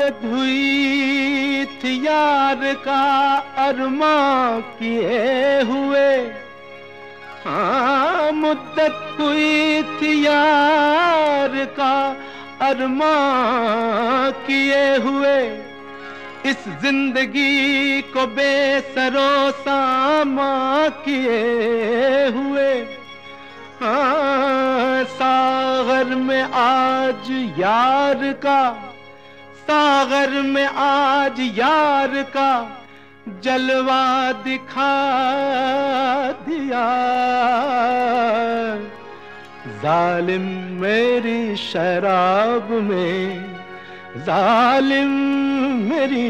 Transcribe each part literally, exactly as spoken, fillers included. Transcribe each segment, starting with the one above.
मुद्दत हुई थी यार का अरमां किए हुए, हाँ मुद्दत हुई थी यार का अरमां किए हुए, इस जिंदगी को बेसरो सामा किए हुए। हाँ सागर में आज यार का, सागर में आज यार का जलवा दिखा दिया। जालिम मेरी शराब में, जालिम मेरी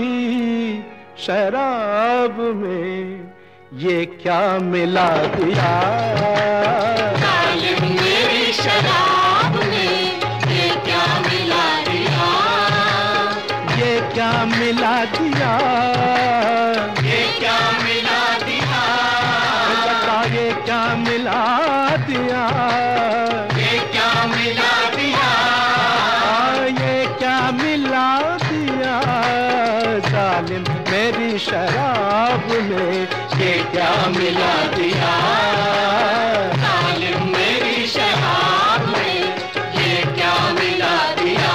शराब में ये क्या मिला दिया। जालिम मेरी शराब में ये क्या मिला दिया, ये क्या मिला दिया, ये क्या मिला दिया, बता ये क्या मिला दिया, ये क्या मिला दिया, ये क्या मिला दिया। जालिम मेरी शराब में ये क्या मिला दिया। जालिम मेरी शराब में ये क्या मिला दिया।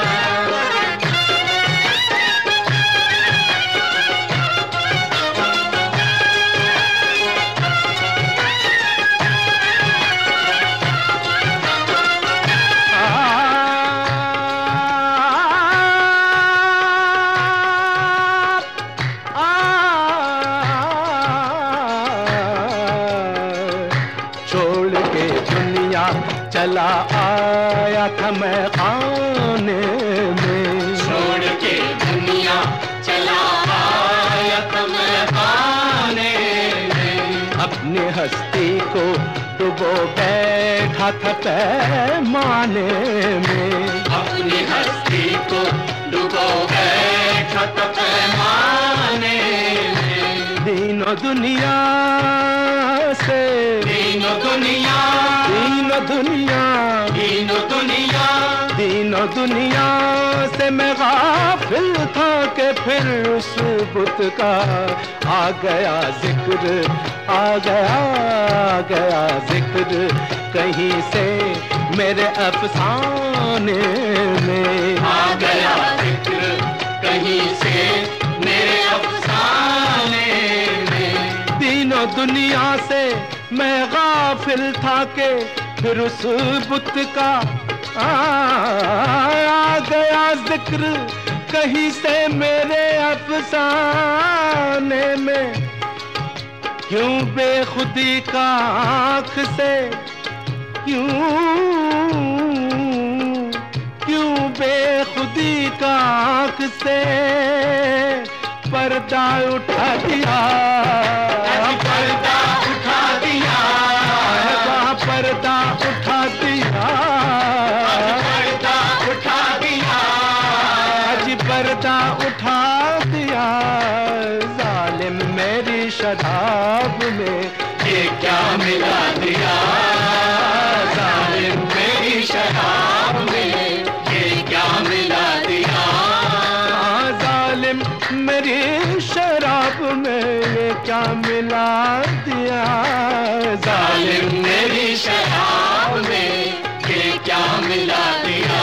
चला आया था मैं खाने में, छोड़ के दुनिया चला आया था मैं खाने में, अपनी हस्ती को डुबो बैठा था पैमाने में, अपनी हस्ती को डुबो बैठा था पैमाने में। दीनों दुनिया से, दीनों दुनिया, दीनों दुनिया, दीनों दुनिया, दीनों दुनिया से मैं गाफिल था कि फिर उस बुत का आ गया जिक्र, आ गया आ गया जिक्र कहीं से मेरे अफसाने में, आ गया जिक्र कहीं से मेरे अफसाने में। दीनों दुनिया से मैं गाफिल था के फिर उस बुत का आ, आ गया जिक्र कहीं से मेरे अफसाने में। क्यों बेखुदी का आँख से, क्यों क्यों बेखुदी का आँख से पर्दा उठा दिया, पर्दा उठा दिया, पर्दा उठा दिया, पर्दा उठा दिया, आज पर्दा उठा दिया। जालिम मेरी शराब में ये क्या मिला दिया। जालिम मेरी शराब में ये क्या मिला दिया। जालिम मेरी शराब में ये क्या मिला दिया। जालिम मेरी शराब में ये क्या मिला दिया।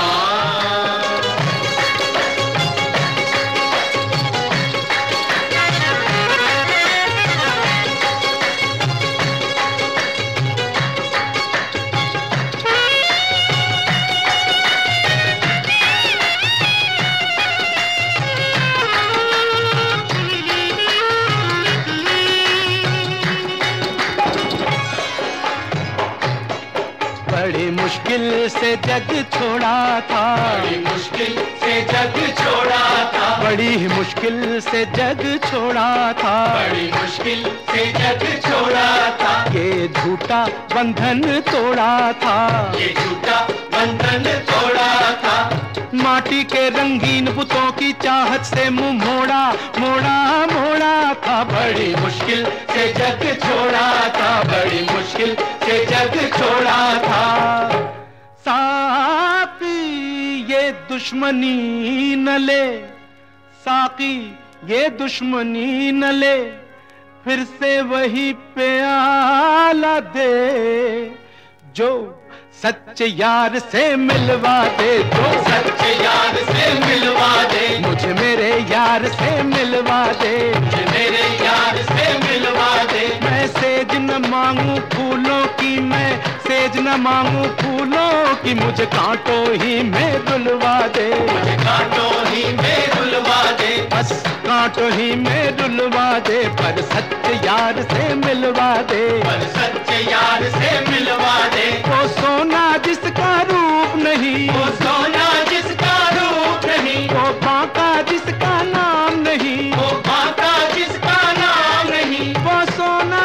बड़ी मुश्किल से जग छोड़ा था, बड़ी मुश्किल से जग छोड़ा था, बड़ी ही मुश्किल से जग छोड़ा था, बड़ी मुश्किल से जग छोड़ा था। ये झूठा बंधन तोड़ा था, ये झूठा बंधन तोड़ा था। माटी के रंगीन बुतों की चाहत से मुंह मोड़ा मोड़ा मोड़ा था। बड़ी मुश्किल से जग छोड़ा था, बड़ी मुश्किल से जग छोड़ा था। साथी ये दुश्मनी न ले, साकी ये दुश्मनी न ले, फिर से वही प्याला दे। जो सच्चे यार से मिलवा दे, जो सच्चे यार से मिलवा दे, मुझे मेरे यार से मिलवा दे, मुझे मेरे यार से मिलवा दे। मैं सेज न मांगू फूलों की, मैं सेज न मांगू फूलों की, मुझे कांटों ही में रुलवा दे, मुझे कांटों ही में रुलवा दे, बस कांटों ही में रुलवा दे, पर सच्चे यार से मिलवा दे, पर सच्चे यार से मिलवा दे। वो सोना जिसका रूप नहीं, वो सोना जिसका रूप नहीं, वो बांका जिसका नाम नहीं, वो बांका जिसका नाम नहीं, वो सोना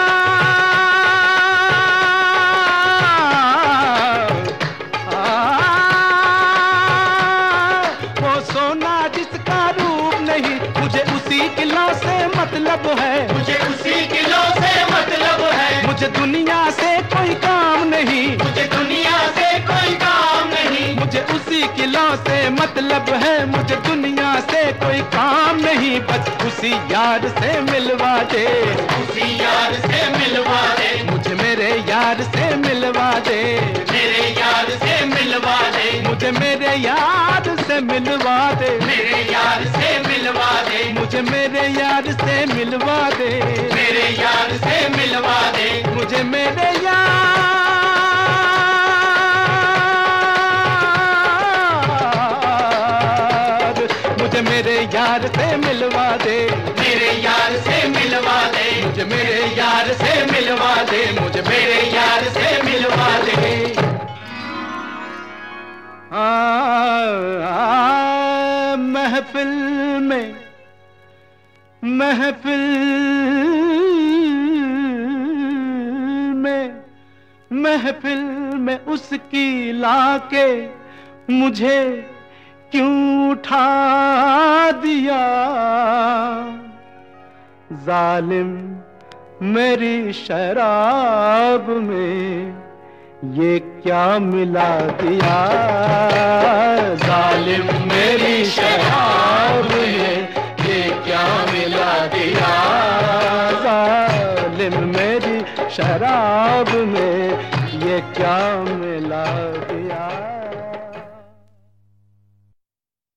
वो सोना जिसका रूप नहीं, मुझे उसी किलो से मतलब है, मुझे उसी किलो से मतलब है, मुझे दुनिया से कोई काम नहीं, मुझे दुनिया से कोई काम नहीं, मुझे उसी किलो से मतलब है, मुझे दुनिया से कोई काम नहीं, बस उसी यार से मिलवा दे, उसी यार से मिलवा दे, मुझे मेरे यार से मिलवा दे, मेरे यार से मिलवा दे, मुझे मेरे यार से मिलवा दे, मेरे यार से मिलवा दे, मुझे मेरे यार से मिलवा दे, मेरे यार से मिलवा दे, मुझे मेरे यार मुझे मेरे यार से मिलवा दे, मेरे यार से मिलवा दे, मुझे मेरे यार से मिलवा दे, मुझे मेरे यार से मिलवा दे। आ, आ, महफिल में महफिल में महफिल में उसकी लाके मुझे क्यों उठा दिया, जालिम मेरी शराब में ये क्या मिला दिया, जालिम मेरी शराब में ये क्या मिला दिया, जालिम मेरी शराब में ये क्या मिला दिया।